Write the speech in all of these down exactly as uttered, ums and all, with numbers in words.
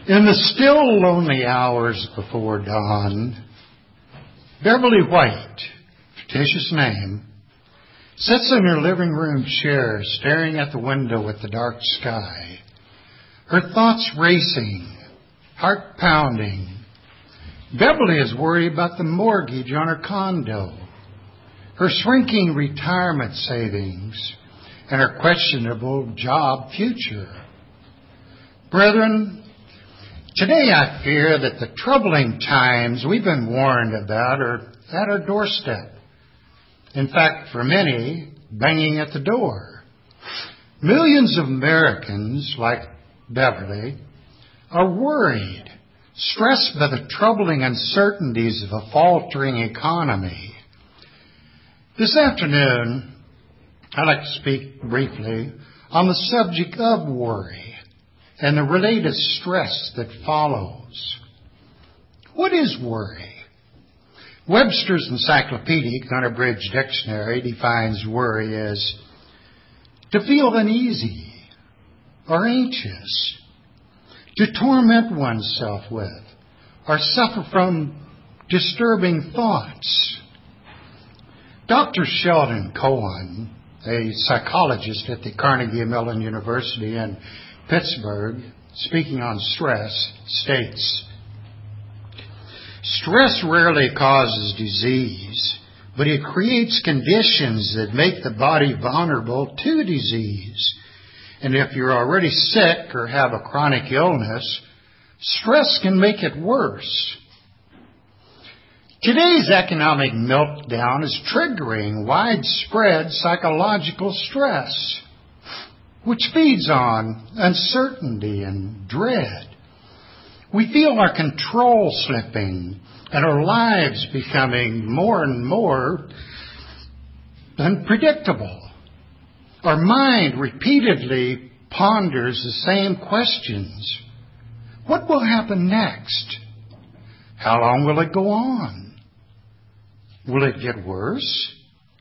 In the still lonely hours before dawn, Beverly White, fictitious name, sits in her living room chair staring at the window at the dark sky, her thoughts racing, heart pounding. Beverly is worried about the mortgage on her condo, her shrinking retirement savings, and her questionable job future. Brethren, today I fear that the troubling times we've been warned about are at our doorstep. In fact, for many, banging at the door. Millions of Americans, like Beverly, are worried, stressed by the troubling uncertainties of a faltering economy. This afternoon, I'd like to speak briefly on the subject of worry and the related stress that follows. What is worry? Webster's Encyclopedic Unabridged Dictionary defines worry as to feel uneasy or anxious, to torment oneself with, or suffer from disturbing thoughts. Doctor Sheldon Cohen, a psychologist at the Carnegie Mellon University in Pittsburgh, speaking on stress, states, stress rarely causes disease, but it creates conditions that make the body vulnerable to disease. And if you're already sick or have a chronic illness, stress can make it worse. Today's economic meltdown is triggering widespread psychological stress, which feeds on uncertainty and dread. We feel our control slipping and our lives becoming more and more unpredictable. Our mind repeatedly ponders the same questions. What will happen next? How long will it go on? Will it get worse?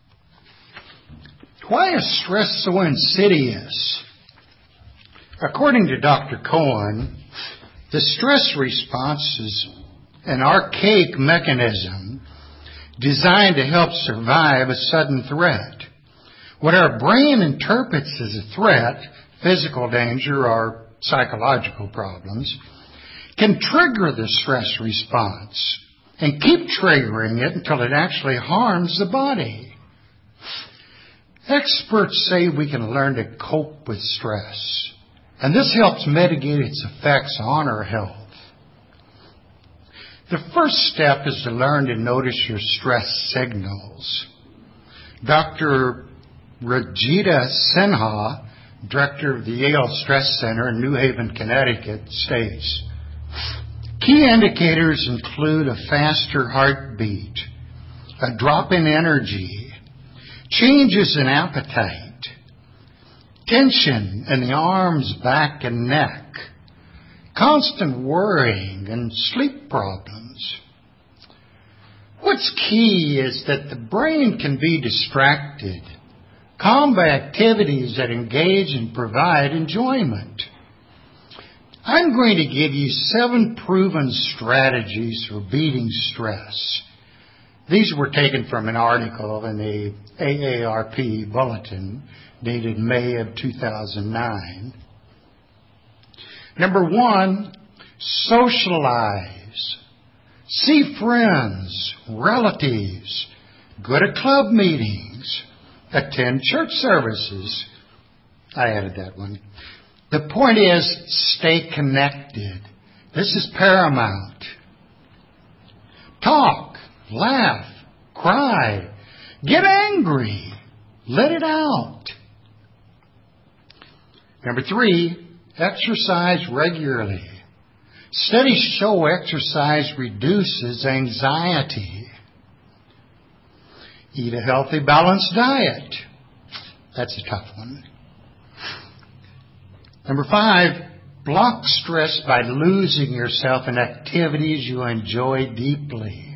Why is stress so insidious? According to Doctor Cohen, the stress response is an archaic mechanism designed to help survive a sudden threat. What our brain interprets as a threat, physical danger or psychological problems, can trigger the stress response and keep triggering it until it actually harms the body. Experts say we can learn to cope with stress, and this helps mitigate its effects on our health. The first step is to learn to notice your stress signals. Doctor Rajita Sinha, director of the Yale Stress Center in New Haven, Connecticut, states, key indicators include a faster heartbeat, a drop in energy, changes in appetite, tension in the arms, back, and neck, constant worrying, and sleep problems. What's key is that the brain can be distracted, calmed by activities that engage and provide enjoyment. I'm going to give you seven proven strategies for beating stress. These were taken from an article in the A A R P Bulletin dated May of two thousand nine. Number one, socialize. See friends, relatives, go to club meetings, attend church services. I added that one. The point is, stay connected. This is paramount. Talk, laugh, cry, get angry, let it out. Number three, exercise regularly. Studies show exercise reduces anxiety. Eat a healthy, balanced diet. That's a tough one. Number five, block stress by losing yourself in activities you enjoy deeply.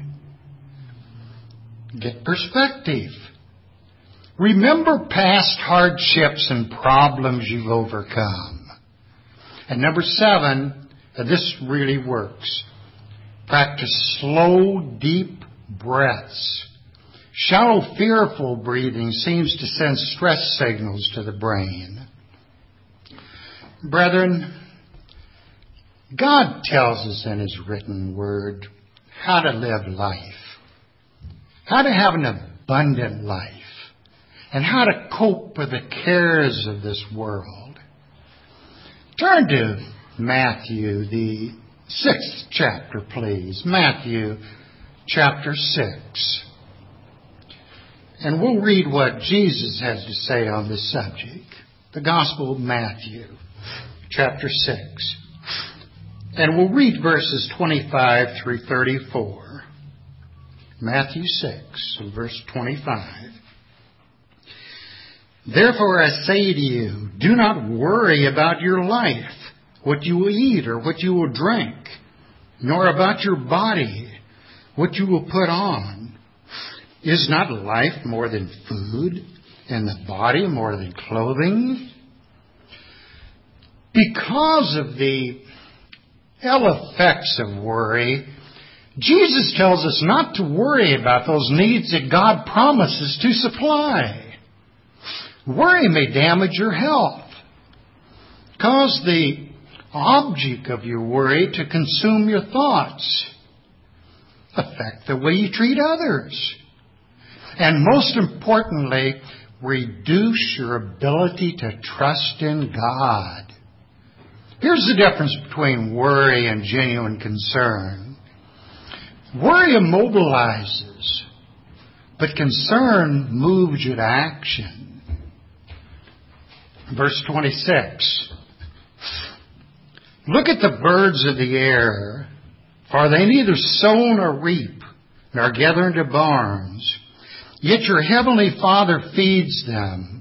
Get perspective. Remember past hardships and problems you've overcome. And number seven, And this really works. Practice slow, deep breaths. Shallow, fearful breathing seems to send stress signals to the brain. Brethren, God tells us in His written word how to live life, how to have an abundant life, and how to cope with the cares of this world. Turn to Matthew, the sixth chapter, please. Matthew chapter six. And we'll read what Jesus has to say on this subject. The Gospel of Matthew, chapter six. And we'll read verses twenty-five through thirty-four. Matthew six, verse twenty-five. Therefore I say to you, do not worry about your life, what you will eat or what you will drink, nor about your body, what you will put on. Is not life more than food, and the body more than clothing? Because of the ill effects of worry, Jesus tells us not to worry about those needs that God promises to supply. Worry may damage your health, cause the object of your worry to consume your thoughts, affect the way you treat others, and most importantly, reduce your ability to trust in God. Here's the difference between worry and genuine concern. Worry immobilizes, but concern moves you to action. Verse twenty-six. Look at the birds of the air, for they neither sow nor reap, nor gather into barns, yet your heavenly Father feeds them.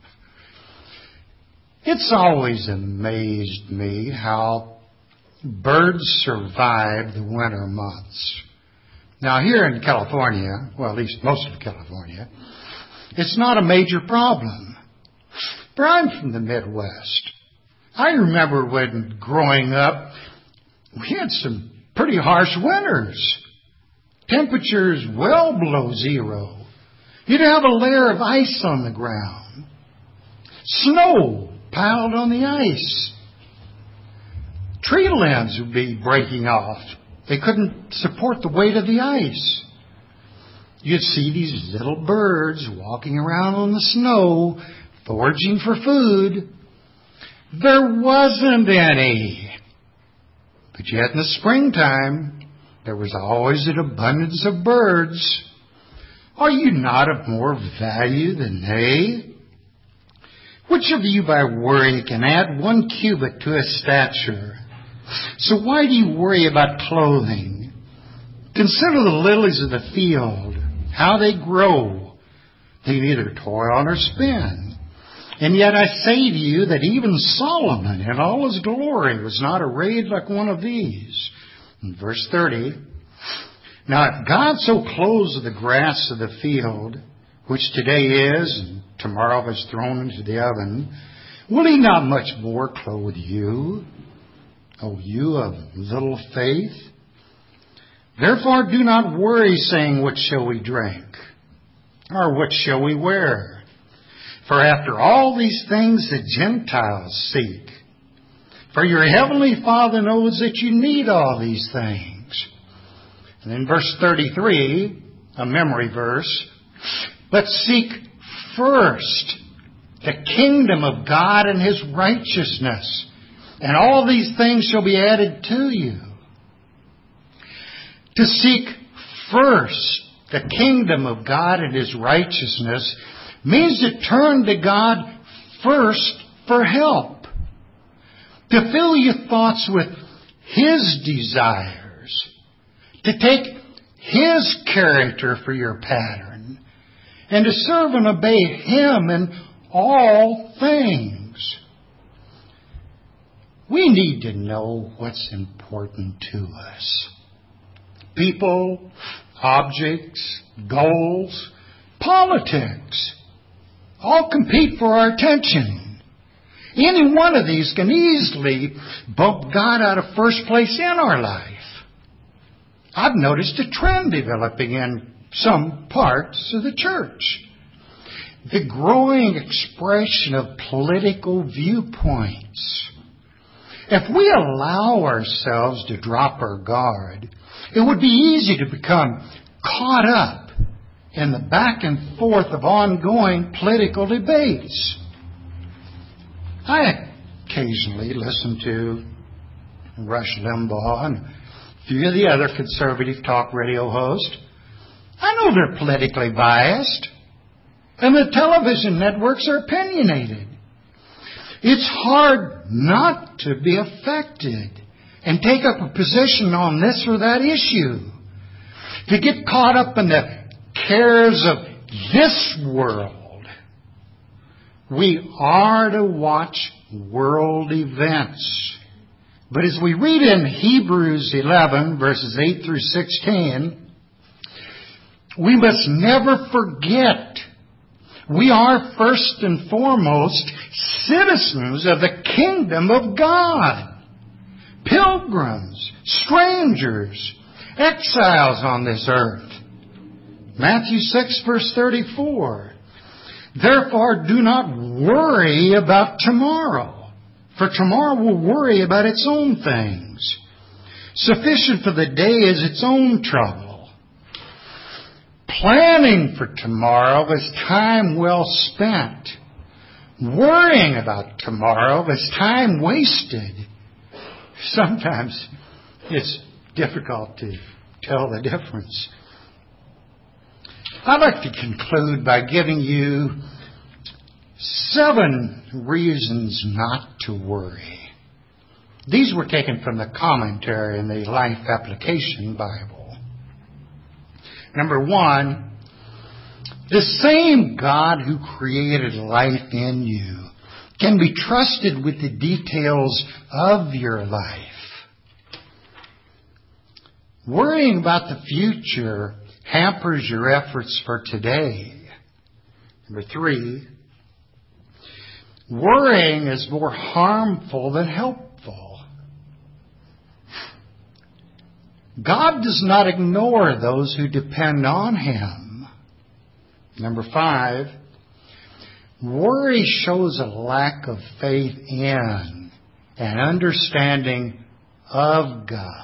It's always amazed me how birds survive the winter months. Now here in California, well at least most of California, it's not a major problem. But I'm from the Midwest. I remember when growing up, we had some pretty harsh winters. Temperatures well below zero. You'd have a layer of ice on the ground. Snow piled on the ice. Tree limbs would be breaking off. They couldn't support the weight of the ice. You'd see these little birds walking around on the snow, foraging for food. There wasn't any. But yet in the springtime, there was always an abundance of birds. Are you not of more value than they? Which of you by worrying can add one cubit to his stature? So why do you worry about clothing? Consider the lilies of the field, how they grow. They neither toil nor spin. And yet I say to you that even Solomon in all his glory was not arrayed like one of these. In verse thirty, now if God so clothes the grass of the field, which today is and tomorrow is thrown into the oven, will He not much more clothe you, O you of little faith? Therefore do not worry, saying, what shall we drink? Or what shall we wear? For after all these things the Gentiles seek. For your heavenly Father knows that you need all these things. And in verse thirty-three, a memory verse, but seek first the kingdom of God and His righteousness, and all these things shall be added to you. To seek first the kingdom of God and His righteousness means to turn to God first for help. To fill your thoughts with His desires. To take His character for your pattern. And to serve and obey Him in all things. We need to know what's important to us. People, objects, goals, politics all compete for our attention. Any one of these can easily bump God out of first place in our life. I've noticed a trend developing in some parts of the church. The growing expression of political viewpoints. If we allow ourselves to drop our guard, it would be easy to become caught up in the back and forth of ongoing political debates. I occasionally listen to Rush Limbaugh and a few of the other conservative talk radio hosts. I know they're politically biased, and the television networks are opinionated. It's hard not to be affected and take up a position on this or that issue, to get caught up in the cares of this world. We are to watch world events. But as we read in Hebrews eleven, verses eight through sixteen, we must never forget we are first and foremost citizens of the kingdom of God. Pilgrims, strangers, exiles on this earth. Matthew six, verse thirty-four. Therefore, do not worry about tomorrow, for tomorrow will worry about its own things. Sufficient for the day is its own trouble. Planning for tomorrow is time well spent. Worrying about tomorrow is time wasted. Sometimes it's difficult to tell the difference. I'd like to conclude by giving you seven reasons not to worry. These were taken from the commentary in the Life Application Bible. Number one, the same God who created life in you can be trusted with the details of your life. Worrying about the future hampers your efforts for today. Number three, worrying is more harmful than helpful. God does not ignore those who depend on Him. Number five, worry shows a lack of faith in and understanding of God.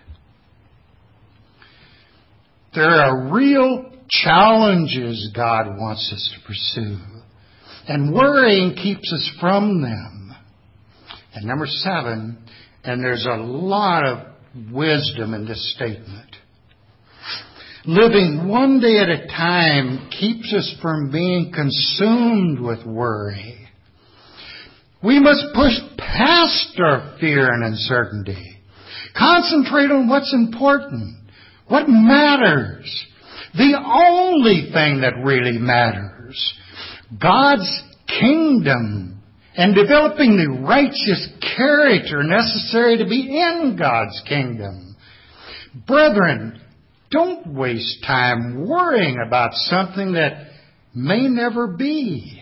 There are real challenges God wants us to pursue, and worrying keeps us from them. And number seven, and there's a lot of wisdom in this statement, living one day at a time keeps us from being consumed with worry. We must push past our fear and uncertainty. Concentrate on what's important. What matters? The only thing that really matters. God's kingdom and developing the righteous character necessary to be in God's kingdom. Brethren, don't waste time worrying about something that may never be.